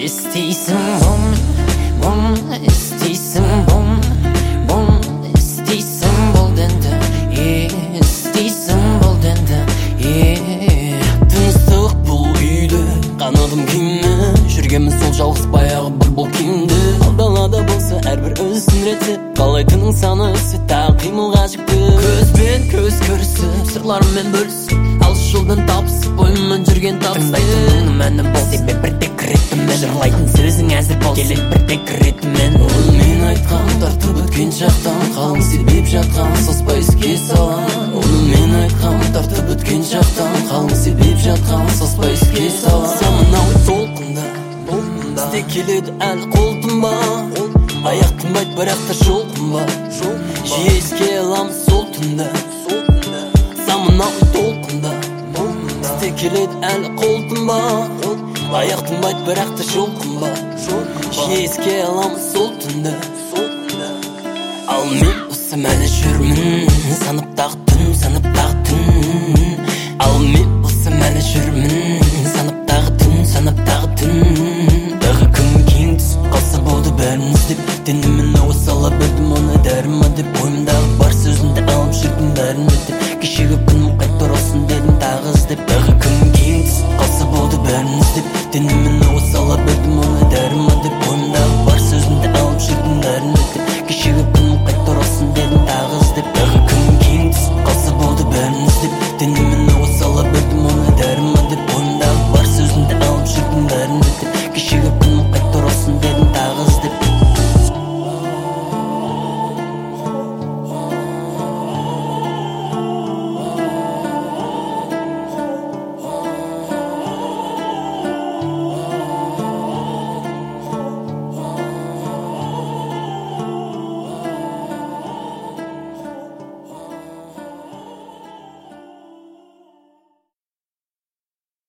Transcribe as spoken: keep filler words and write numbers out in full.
İsteysin bom, bom, isteysin bom, bom, isteysin bol dendi, yeah, isteysin bol dendi, yeah. Tınısық бұл үйді, қанадым күйме, жүргенмін сол жалғыз баяғы бір бұл күйімді. Алдалада болса әрбір өзін реті, қалайтының саны өсі, тағы қимылға жікті. Көзбен көз көрісіп, сырларыммен бөлісіп, алыс жолдан табысып, бойыммен жүрген табысты. Тыңдайтын мәні бол, себеп бірде кіретімен, жырлайтын сөзің әзір бол, келет бірде кіретімен. Ол мен айтқан, тартып өткен шақтан, қалың себеп жатқан, саспай іске салам. Оны мен айтқан, тартып өткен шақтан, қалың себеп жатқан, саспай іске салам. Самынау толқында, бізде келеді әлі қолтынба, аяқ тынбайды бірақ та жол қымба, жиі еске аламыз сол түнді. Самынау толқында, бізде келеді әлі қолтынба, аяқ тынбайды бірақ та жол қымба, жиі еске аламыз сол түнді. Ал мен осы мәлі жүрмін, саныптағы түн, саныптағы түн.